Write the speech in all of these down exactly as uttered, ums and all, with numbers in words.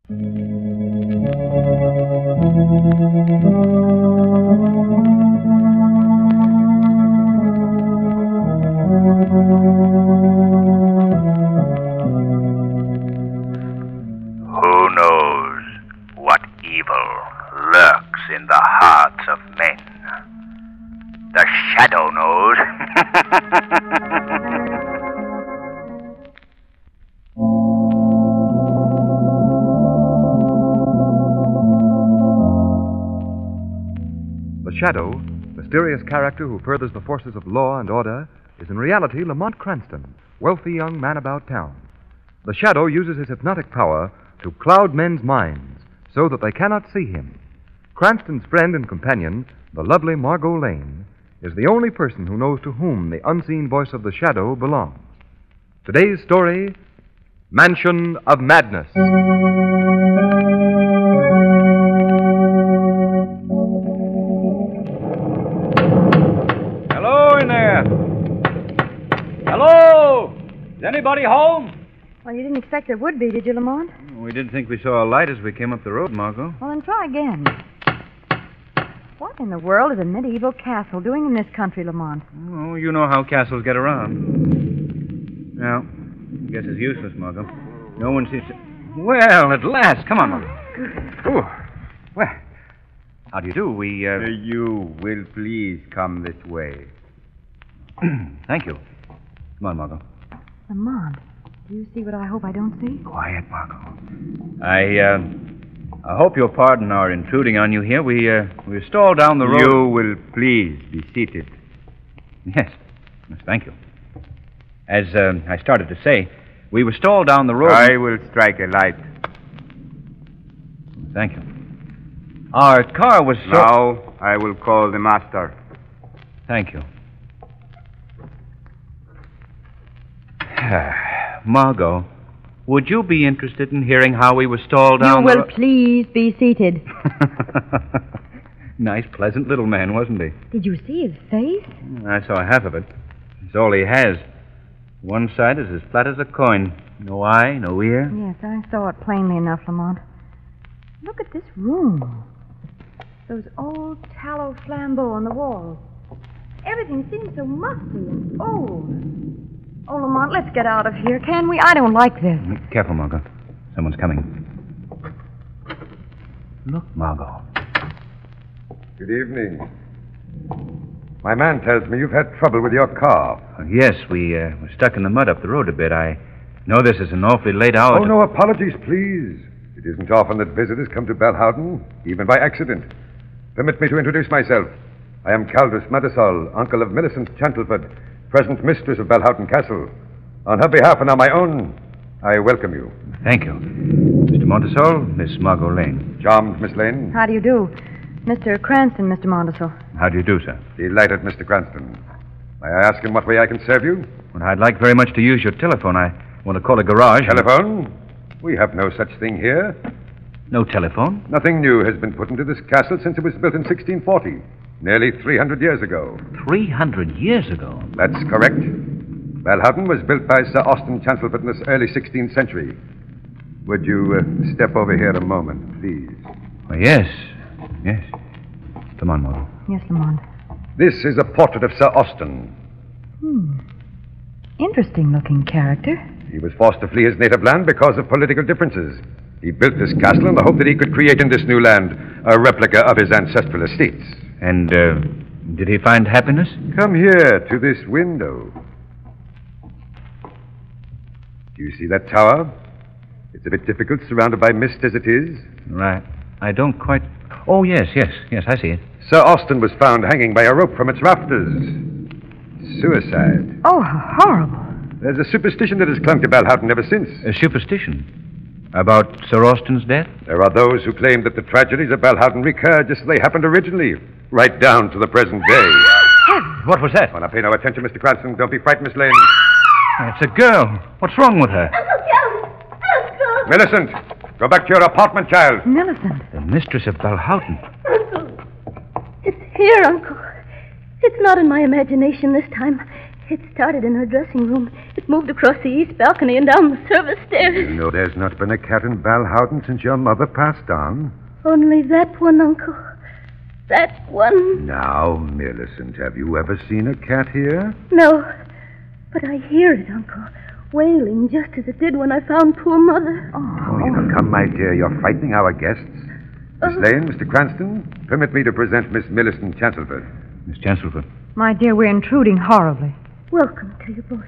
Who knows what evil lurks in the hearts of men? The Shadow knows. The Shadow, mysterious character who furthers the forces of law and order, is in reality Lamont Cranston, wealthy young man about town. The Shadow uses his hypnotic power to cloud men's minds so that they cannot see him. Cranston's friend and companion, the lovely Margot Lane, is the only person who knows to whom the unseen voice of the Shadow belongs. Today's story, Mansion of Madness. Hello in there. Hello? Is anybody home? Well, you didn't expect there would be, did you, Lamont? We didn't think we saw a light as we came up the road, Margot. Well, then try again. What in the world is a medieval castle doing in this country, Lamont? Oh, you know how castles get around. Well, I guess it's useless, Margot. No one seems to... Well, at last. Come on, Margot. Ooh. Well, how do you do? We, uh... You will please come this way. Thank you. Come on, Margot. Lamont, do you see what I hope I don't see? Quiet, Margot. I, uh... I hope you'll pardon our intruding on you here. We, uh, we stalled down the road... You will please be seated. Yes. Yes, thank you. As uh, I started to say, we were stalled down the road... I will strike a light. Thank you. Our car was so... Now I will call the master. Thank you. Margot, would you be interested in hearing how we were stalled down You the will ro- please be seated. Nice, pleasant little man, wasn't he? Did you see his face? I saw half of it. It's all he has. One side is as flat as a coin. No eye, no ear. Yes, I saw it plainly enough, Lamont. Look at this room. Those old tallow flambeaux on the walls. Everything seems so musty and old. Oh, Lamont, let's get out of here, can we? I don't like this. Careful, Margot. Someone's coming. Look, Margot. Good evening. My man tells me you've had trouble with your car. Uh, yes, we uh, were stuck in the mud up the road a bit. I know this is an awfully late hour. Oh, to... no apologies, please. It isn't often that visitors come to Balhowden, even by accident. Permit me to introduce myself. I am Caldus Madisol, uncle of Millicent Chantleford, present mistress of Balhowden Castle. On her behalf and on my own, I welcome you. Thank you. Mister Montesol, Miss Margot Lane. Charmed, Miss Lane. How do you do? Mister Cranston, Mister Mondesel. How do you do, sir? Delighted, Mister Cranston. May I ask in what way I can serve you? Well, I'd like very much to use your telephone. I want to call a garage. Telephone? We have no such thing here. No telephone? Nothing new has been put into this castle since it was built in sixteen forty. Nearly three hundred years ago. Three hundred years ago? That's correct. Balhowden was built by Sir Austin Chantleford in the early sixteenth century. Would you uh, step over here a moment, please? Well, yes. Yes. Come on, Margot. Yes, Lamont. This is a portrait of Sir Austin. Hmm. Interesting-looking character. He was forced to flee his native land because of political differences. He built this castle in the hope that he could create in this new land a replica of his ancestral estates. And, uh, did he find happiness? Come here to this window. Do you see that tower? It's a bit difficult, surrounded by mist as it is. Right. I don't quite... Oh, yes, yes, yes, I see it. Sir Austin was found hanging by a rope from its rafters. Suicide. Oh, how horrible. There's a superstition that has clung to Balhowden ever since. A superstition? About Sir Austin's death? There are those who claim that the tragedies of Balhowden recur just as they happened originally, right down to the present day. What was that? Oh, now pay no attention, Mister Cranston. Don't be frightened, Miss Lane. It's a girl. What's wrong with her? Uncle Calvin! Uncle! Millicent, go back to your apartment, child. Millicent. The mistress of Balhowden. Uncle! It's here, Uncle. It's not in my imagination this time. It started in her dressing room. It It moved across the east balcony and down the service stairs. You know there's not been a cat in Balhowden since your mother passed on. Only that one, Uncle. That one. Now, Millicent, have you ever seen a cat here? No. But I hear it, Uncle. Wailing just as it did when I found poor Mother. Oh, now, come, my dear. You're frightening our guests. Miss Lane, Mister Cranston, permit me to present Miss Millicent Chancelford. Miss Chancelford. My dear, we're intruding horribly. Welcome to you both.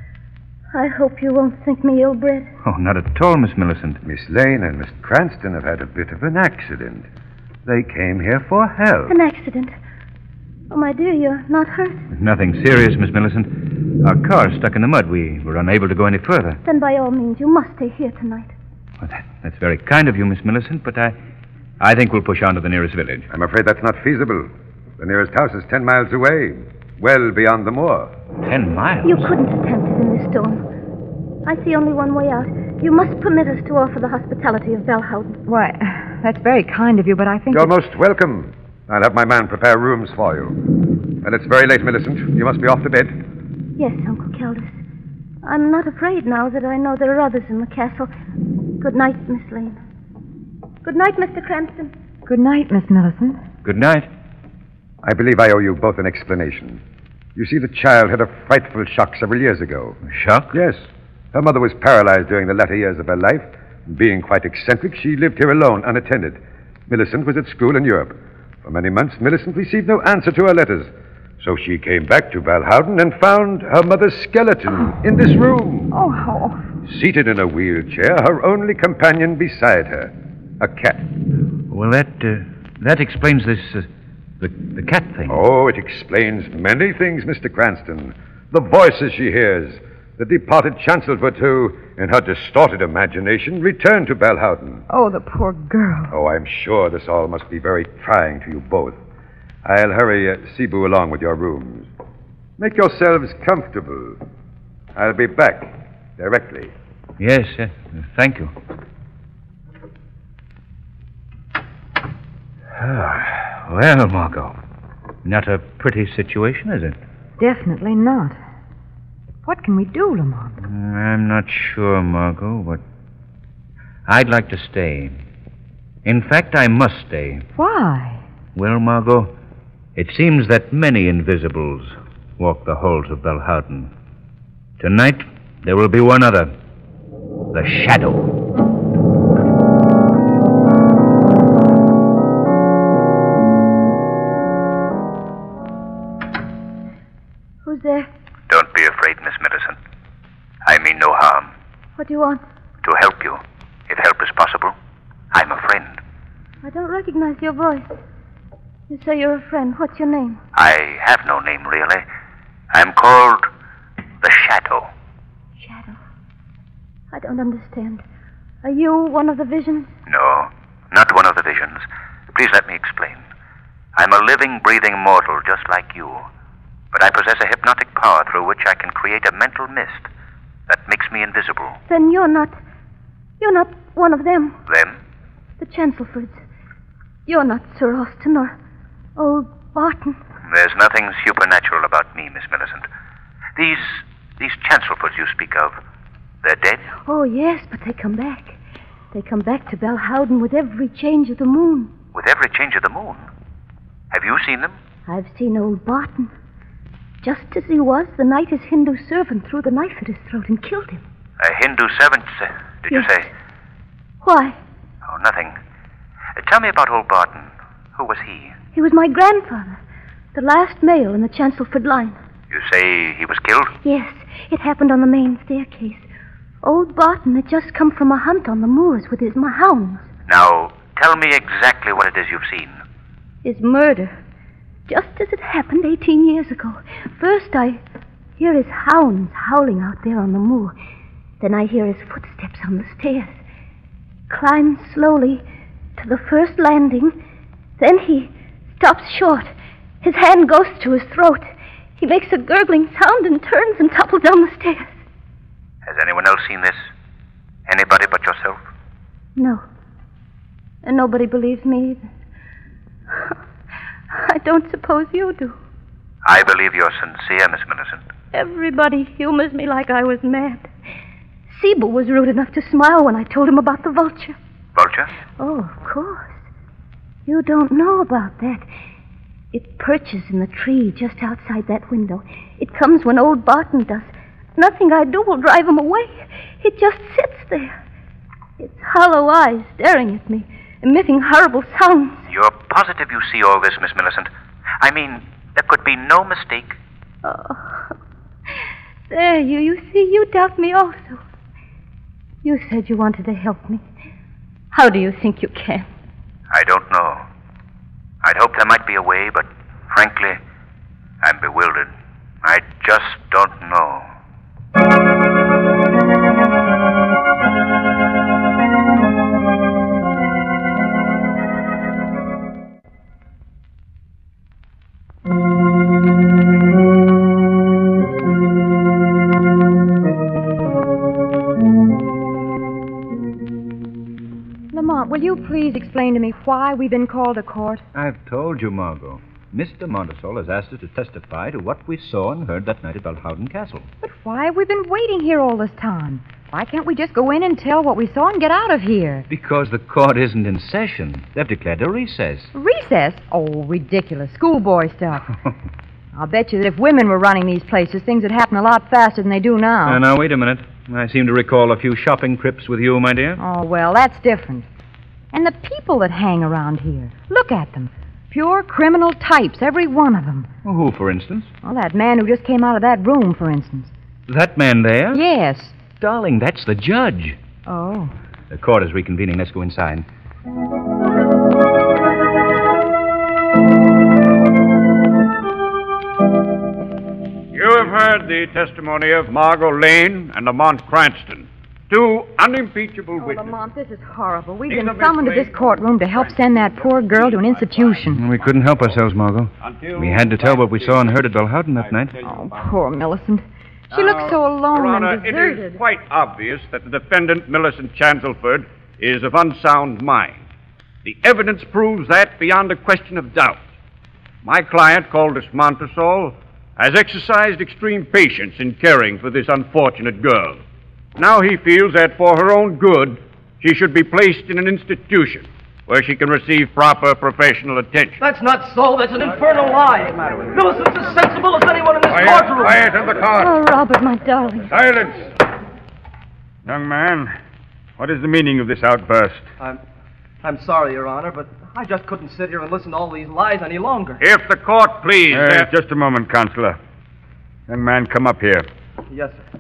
I hope you won't think me ill-bred. Oh, not at all, Miss Millicent. Miss Lane and Miss Cranston have had a bit of an accident. They came here for help. An accident. Oh, my dear, you're not hurt. Nothing serious, Miss Millicent. Our car stuck in the mud. We were unable to go any further. Then by all means, you must stay here tonight. Well, that, that's very kind of you, Miss Millicent, but I, I think we'll push on to the nearest village. I'm afraid that's not feasible. The nearest house is ten miles away, well beyond the moor. Ten miles? You couldn't attempt it in this storm. I see only one way out. You must permit us to offer the hospitality of Balhowden. Why, that's very kind of you, but I think... You're that- most welcome. I'll have my man prepare rooms for you. And it's very late, Millicent. You must be off to bed. Yes, Uncle Caldus. I'm not afraid now that I know there are others in the castle. Good night, Miss Lane. Good night, Mister Cranston. Good night, Miss Millicent. Good night. I believe I owe you both an explanation. You see, the child had a frightful shock several years ago. A shock? Yes. Her mother was paralyzed during the latter years of her life. Being quite eccentric, she lived here alone, unattended. Millicent was at school in Europe. For many months, Millicent received no answer to her letters. So she came back to Balhowden and found her mother's skeleton in this room. Oh, how awful. Seated in a wheelchair, her only companion beside her, a cat. Well, that, uh, that explains this, uh, the, the cat thing. Oh, it explains many things, Mister Cranston. The voices she hears, the departed Chancelford who, in her distorted imagination, returned to Balhowden. Oh, the poor girl. Oh, I'm sure this all must be very trying to you both. I'll hurry uh, Cebu along with your rooms. Make yourselves comfortable. I'll be back directly. Yes, yes. Thank you. Well, Margot, not a pretty situation, is it? Definitely not. What can we do, Lamont? I'm not sure, Margot, but I'd like to stay. In fact, I must stay. Why? Well, Margot, it seems that many invisibles walk the halls of Balhowden. Tonight, there will be one other. The Shadow. Who's there? Don't be afraid, Miss Millicent. I mean no harm. What do you want? To help you, if help is possible. I'm a friend. I don't recognize your voice. You say you're a friend. What's your name? I have no name, really. I'm called the Shadow. Shadow. I don't understand. Are you one of the visions? No, not one of the visions. Please let me explain. I'm a living, breathing mortal just like you. But I possess a hypnotic power through which I can create a mental mist that makes me invisible. Then you're not... You're not one of them. Them? The Chancelfords. You're not Sir Austin or old Barton. There's nothing supernatural about me, Miss Millicent. These... these Chancelfords you speak of, they're dead? Oh, yes, but they come back. They come back to Balhowden with every change of the moon. With every change of the moon? Have you seen them? I've seen old Barton. Just as he was the night his Hindu servant threw the knife at his throat and killed him. A Hindu servant, uh, did you Yes. say? Why? Oh, nothing. Uh, tell me about old Barton. Who was he? He was my grandfather, the last male in the Chancelford line. You say he was killed? Yes, it happened on the main staircase. Old Barton had just come from a hunt on the moors with his hounds. Now, tell me exactly what it is you've seen. His murder. Just as it happened eighteen years ago. First I hear his hounds howling out there on the moor. Then I hear his footsteps on the stairs. Climbs slowly to the first landing. Then he stops short. His hand goes to his throat. He makes a gurgling sound and turns and topples down the stairs. Has anyone else seen this? Anybody but yourself? No. And nobody believes me either. I don't suppose you do. I believe you're sincere, Miss Millicent. Everybody humors me like I was mad. Siebel was rude enough to smile when I told him about the vulture. Vulture? Oh, of course. You don't know about that. It perches in the tree just outside that window. It comes when old Barton does. Nothing I do will drive him away. It just sits there. Its hollow eyes staring at me, emitting horrible sounds. You're positive you see all this, Miss Millicent? I mean, there could be no mistake. Oh, there you, you see, you doubt me also. You said you wanted to help me. How do you think you can? I don't know. I'd hoped there might be a way, but frankly, I'm bewildered. I just don't know. Lamont, will you please explain to me why we've been called to court? I've told you, Margot. Mister Montesol has asked us to testify to what we saw and heard that night at Balhowden Castle. But why have we been waiting here all this time? Why can't we just go in and tell what we saw and get out of here? Because the court isn't in session. They've declared a recess. Recess? Oh, ridiculous. Schoolboy stuff. I'll bet you that if women were running these places, things would happen a lot faster than they do now. Uh, now, wait a minute. I seem to recall a few shopping trips with you, my dear. Oh, well, that's different. And the people that hang around here. Look at them. Pure criminal types, every one of them. Well, who, for instance? Well, that man who just came out of that room, for instance. That man there? Yes. Darling, that's the judge. Oh. The court is reconvening. Let's go inside. You have heard the testimony of Margot Lane and Lamont Cranston, two unimpeachable Oh, witnesses. Lamont, this is horrible. We've These been have been summoned to this placed- courtroom to help send that poor girl to an institution. We couldn't help ourselves, Margot. Until We had to tell what we saw and heard at Balhowden that night. Oh, poor Millicent. She looks so alone Your Honor, and it deserted. is quite obvious that the defendant, Millicent Chancelford, is of unsound mind. The evidence proves that beyond a question of doubt. My client, Caldus Montesol, has exercised extreme patience in caring for this unfortunate girl. Now he feels that for her own good, she should be placed in an institution where she can receive proper professional attention. That's not so. That's an infernal lie. Millicent's as sensible as anyone in this Quiet, courtroom. quiet in the car. Oh, Robert, my darling. Silence. Young man, what is the meaning of this outburst? I'm, I'm sorry, Your Honor, but I just couldn't sit here and listen to all these lies any longer. If the court please. Uh, uh, just a moment, Counselor. Young man, come up here. Yes, sir.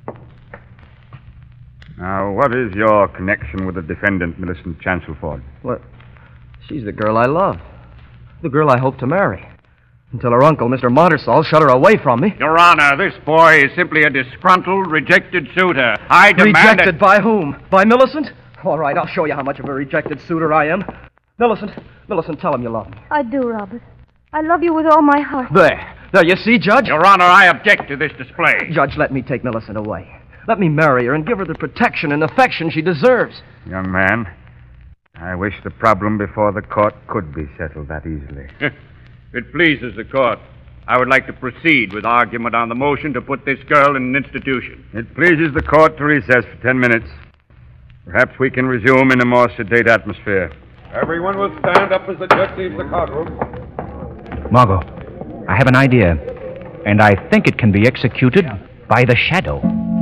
Now, what is your connection with the defendant, Millicent Chancelford? What? She's the girl I love. The girl I hope to marry. Until her uncle, Mister Montesol, shut her away from me. Your Honor, this boy is simply a disgruntled, rejected suitor. I demand Rejected that... by whom? By Millicent? All right, I'll show you how much of a rejected suitor I am. Millicent, Millicent, tell him you love me. I do, Robert. I love you with all my heart. There. There, you see, Judge? Your Honor, I object to this display. Judge, let me take Millicent away. Let me marry her and give her the protection and affection she deserves. Young man, I wish the problem before the court could be settled that easily. If it pleases the court, I would like to proceed with argument on the motion to put this girl in an institution. It pleases the court to recess for ten minutes. Perhaps we can resume in a more sedate atmosphere. Everyone will stand up as the judge leaves the courtroom. Margot, I have an idea, and I think it can be executed by the shadow.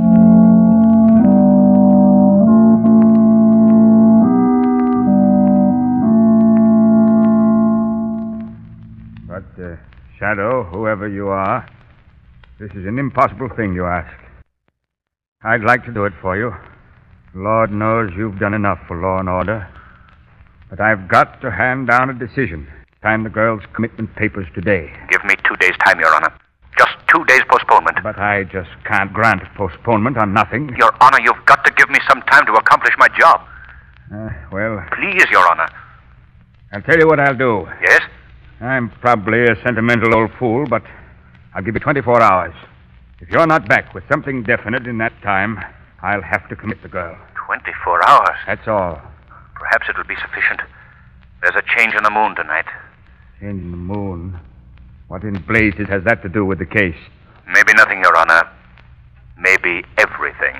But, uh, Shadow, whoever you are, this is an impossible thing you ask. I'd like to do it for you. Lord knows you've done enough for law and order. But I've got to hand down a decision. Sign the girl's commitment papers today. Give me two days' time, Your Honor. Just two days' postponement. But I just can't grant postponement on nothing. Your Honor, you've got to give me some time to accomplish my job. Uh, well, Please, Your Honor. I'll tell you what I'll do. Yes? I'm probably a sentimental old fool, but I'll give you twenty-four hours. If you're not back with something definite in that time, I'll have to commit the girl. Twenty-four hours. That's all. Perhaps it'll be sufficient. There's a change in the moon tonight. In the moon. What in blazes has that to do with the case? Maybe nothing, Your Honor. Maybe everything.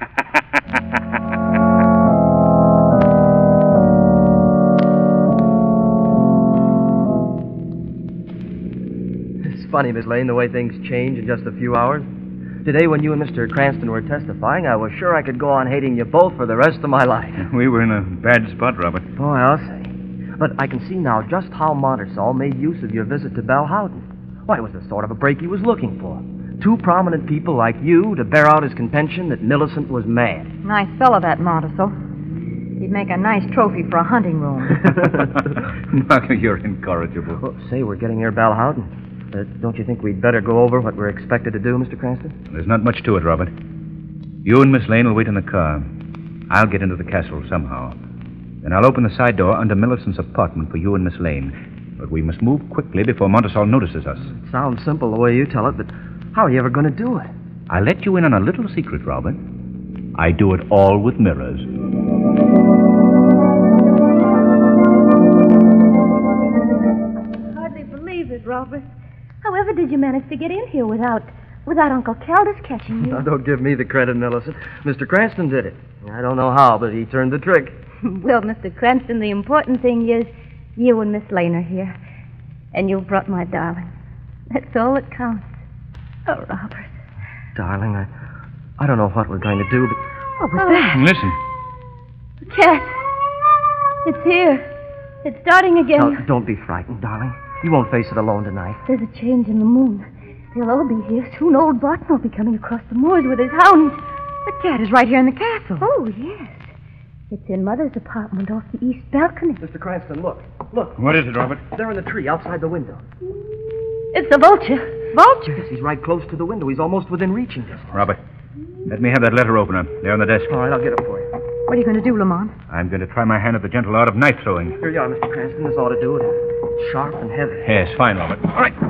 It's funny, Miss Lane, the way things change in just a few hours. Today, when you and Mister Cranston were testifying, I was sure I could go on hating you both for the rest of my life. We were in a bad spot, Robert. Oh, I'll say. But I can see now just how Montersall made use of your visit to Belhouden. Why, it was the sort of a break he was looking for. Two prominent people like you to bear out his contention that Millicent was mad. Nice fellow, that Montersall. He'd make a nice trophy for a hunting room. Marco, you're incorrigible. Well, say, we're getting near Belhouden. Uh, don't you think we'd better go over what we're expected to do, Mister Cranston? There's not much to it, Robert. You and Miss Lane will wait in the car. I'll get into the castle somehow. Then I'll open the side door under Millicent's apartment for you and Miss Lane. But we must move quickly before Montersall notices us. It sounds simple the way you tell it, but how are you ever going to do it? I'll let you in on a little secret, Robert. I do it all with mirrors. Hardly believe it, Robert. However did you manage to get in here without without Uncle Caldus catching you? Now, don't give me the credit, Millicent. Mister Cranston did it. I don't know how, but he turned the trick. Well, Mister Cranston, the important thing is you and Miss Lane are here. And you brought my darling. That's all that counts. Oh, Robert. Darling, I, I don't know what we're going to do, but... What was that? Listen. The cat. It's here. It's starting again. Now, don't be frightened, darling. You won't face it alone tonight. There's a change in the moon. They'll all be here. Soon old Barton will be coming across the moors with his hounds. The cat is right here in the castle. Oh, yes. It's in Mother's apartment off the east balcony. Mister Cranston, look. Look. What is it, Robert? There in the tree outside the window. It's a vulture. Vulture? Yes, he's right close to the window. He's almost within reaching distance. Robert, let me have that letter opener. There on the desk. All right, I'll get it for you. What are you going to do, Lamont? I'm going to try my hand at the gentle art of knife throwing. Here you are, Mister Cranston. This ought to do it. It's sharp and heavy. Yes, fine, Robert. All right.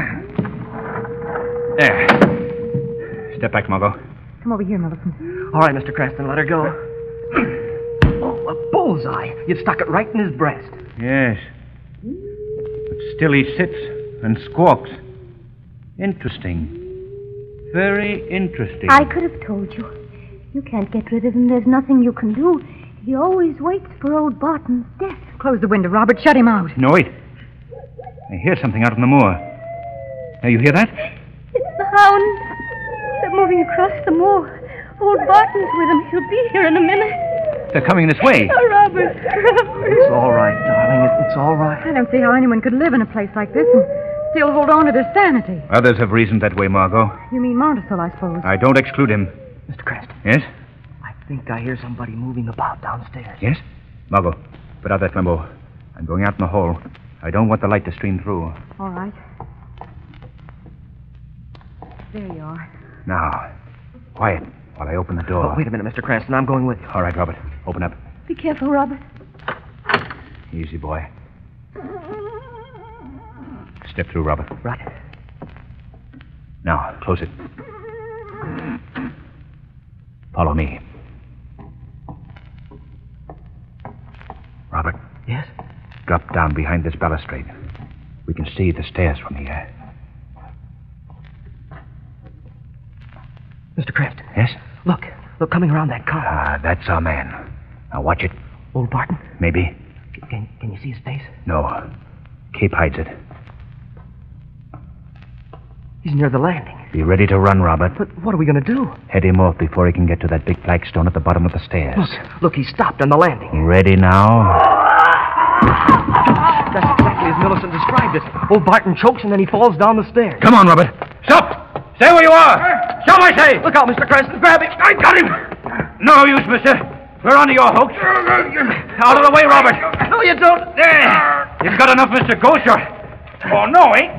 There. Step back, Margot. Come over here, Millicent. All right, Mister Cranston, let her go. Oh, a bullseye. You've stuck it right in his breast. Yes. But still he sits and squawks. Interesting. Very interesting. I could have told you. You can't get rid of him. There's nothing you can do. He always waits for old Barton's death. Close the window, Robert. Shut him out. No, wait. I hear something out on the moor. Now, you hear that? It's the hounds. They're moving across the moor. Old Barton's with them. He'll be here in a minute. They're coming this way. Oh, Robert. Robert. It's all right, darling. It, it's all right. I don't see how anyone could live in a place like this and still hold on to their sanity. Others have reasoned that way, Margot. You mean Montersall, I suppose. I don't exclude him. Mister Cranston. Yes? I think I hear somebody moving about downstairs. Yes? Margot, put out that flambeau. I'm going out in the hall. I don't want the light to stream through. All right. There you are. Now, quiet while I open the door. Oh, wait a minute, Mister Cranston. I'm going with you. All right, Robert. Open up. Be careful, Robert. Easy, boy. Step through, Robert. Right. Now, close it. Follow me. Robert. Yes? Drop down behind this balustrade. We can see the stairs from here. Mister Cranston. Yes? Look. Look, coming around that car. Ah, that's our man. Now watch it. Old Barton? Maybe. Can, can you see his face? No. Cape hides it. He's near the landing. Be ready to run, Robert. But what are we going to do? Head him off before he can get to that big flagstone at the bottom of the stairs. Look, look, he stopped on the landing. Ready now? That's exactly as Millicent described it. Old Barton chokes and then he falls down the stairs. Come on, Robert. Stop! Stay where you are! Stop, I say! Look out, Mister Cranston. Grab him. I got him! No use, mister. We're onto your hooks. Out of the way, Robert. No, you don't. There. You've got enough, Mister Gosher. Oh, no, eh?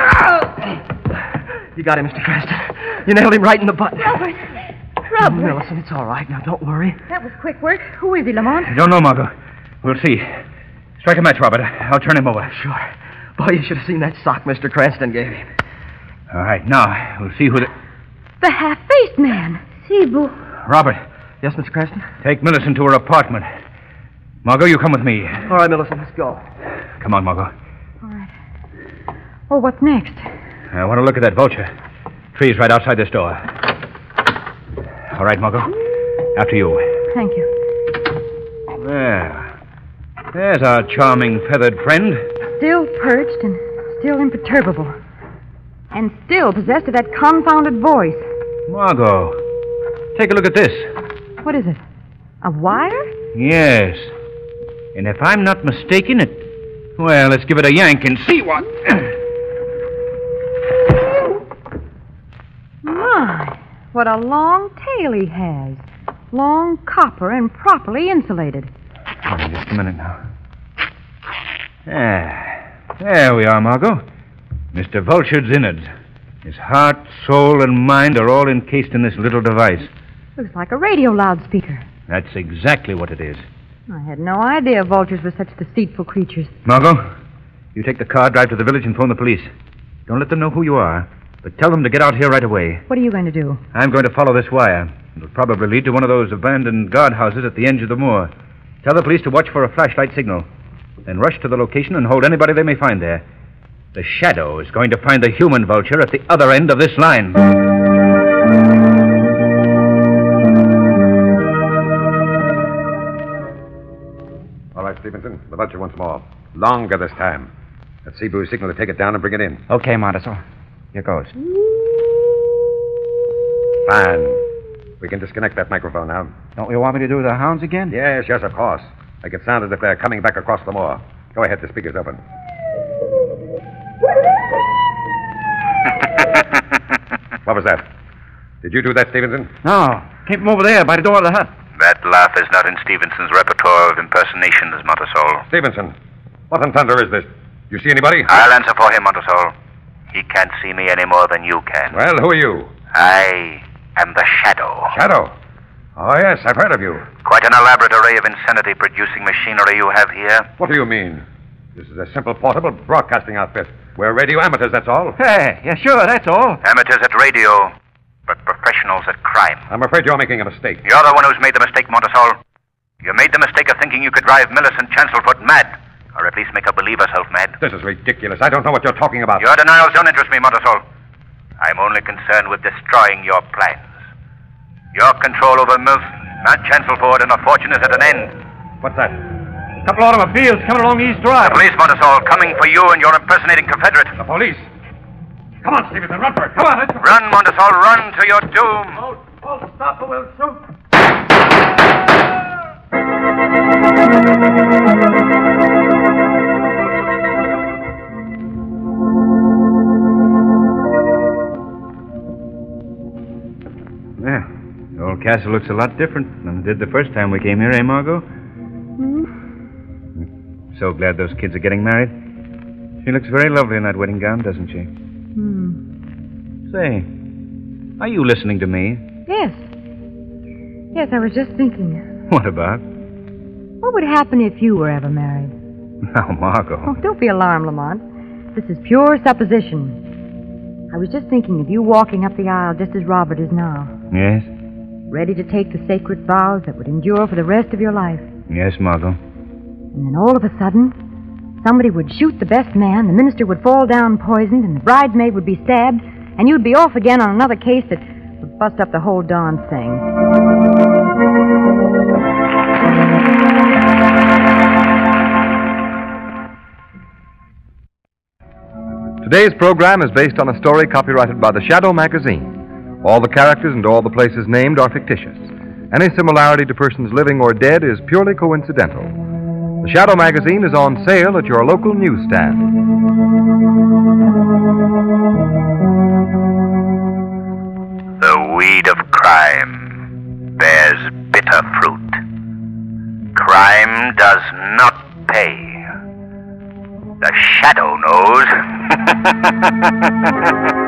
You got him, Mister Cranston. You nailed him right in the butt. Robert. Robert. Millicent, it's all right. Now, don't worry. That was quick work. Who is he, Lamont? I don't know, Margot. We'll see. Strike a match, Robert. I'll turn him over. Sure. Boy, you should have seen that sock Mister Cranston gave him. All right, now, we'll see who the... The half-faced man. Cebu. Robert, Yes, Mister Cranston? take Millicent to her apartment. Margot, you come with me. All right, Millicent, let's go. Come on, Margot. All right. Oh, what's next? I want to look at that vulture. Tree's right outside this door. All right, Margot. After you. Thank you. There. There's our charming feathered friend. Still perched and still imperturbable. And still possessed of that confounded voice. Margot, take a look at this. What is it? A wire? Yes. And if I'm not mistaken, it... Well, let's give it a yank and see what... My, what a long tail he has. Long copper and properly insulated. Hold on just a minute now. There. There we are, Margot. Mister Vulture's innards. His heart, soul, and mind are all encased in this little device. Looks like a radio loudspeaker. That's exactly what it is. I had no idea vultures were such deceitful creatures. Margot, you take the car, drive to the village, and phone the police. Don't let them know who you are, but tell them to get out here right away. What are you going to do? I'm going to follow this wire. It'll probably lead to one of those abandoned guardhouses at the edge of the moor. Tell the police to watch for a flashlight signal. Then rush to the location and hold anybody they may find there. The Shadow is going to find the human vulture at the other end of this line. All right, Stevenson. The vulture once more. Longer this time. Let's see Boo's signal to take it down and bring it in. Okay, Monticello. Here goes. Fine. We can disconnect that microphone now. Don't you want me to do the hounds again? Yes, yes, of course. Make it sound as if they're coming back across the moor. Go ahead, the speaker's open. What was that? Did you do that, Stevenson? No. Came from over there by the door of the hut. That laugh is not in Stevenson's repertoire of impersonations, Montesol. Stevenson, what in thunder is this? You see anybody? I'll answer for him, Montesol. He can't see me any more than you can. Well, who are you? I am the Shadow. Shadow? Oh, yes, I've heard of you. Quite an elaborate array of insanity-producing machinery you have here. What do you mean? This is a simple portable broadcasting outfit. We're radio amateurs, that's all. Hey, yeah, sure, that's all. Amateurs at radio, but professionals at crime. I'm afraid you're making a mistake. You're the one who's made the mistake, Montesol. You made the mistake of thinking you could drive Millicent Chancelfoot mad, or at least make her believe herself mad. This is ridiculous. I don't know what you're talking about. Your denials don't interest me, Montesol. I'm only concerned with destroying your plans. Your control over Millicent, not Chancelford, and her fortune is at an end. What's that? A couple of automobiles coming along East Drive. The police, Montesol, coming for you and your impersonating Confederate. The police? Come on, Stevenson, run for it. Come on, let's go. Run, Montesol, run to your doom. Oh, oh, stop or we'll shoot. Yeah, the old castle looks a lot different than it did the first time we came here, eh, Margot? Hmm? So glad those kids are getting married. She looks very lovely in that wedding gown, doesn't she? Hmm. Say, are you listening to me? Yes. Yes, I was just thinking. What about? What would happen if you were ever married? Now, Margot. Oh, don't be alarmed, Lamont. This is pure supposition. I was just thinking of you walking up the aisle just as Robert is now. Yes? Ready to take the sacred vows that would endure for the rest of your life. Yes, Margot. And then all of a sudden, somebody would shoot the best man, the minister would fall down poisoned, and the bridesmaid would be stabbed, and you'd be off again on another case that would bust up the whole darn thing. Today's program is based on a story copyrighted by the Shadow magazine. All the characters and all the places named are fictitious. Any similarity to persons living or dead is purely coincidental. The Shadow magazine is on sale at your local newsstand. The weed of crime bears bitter fruit. Crime does not pay. The Shadow knows.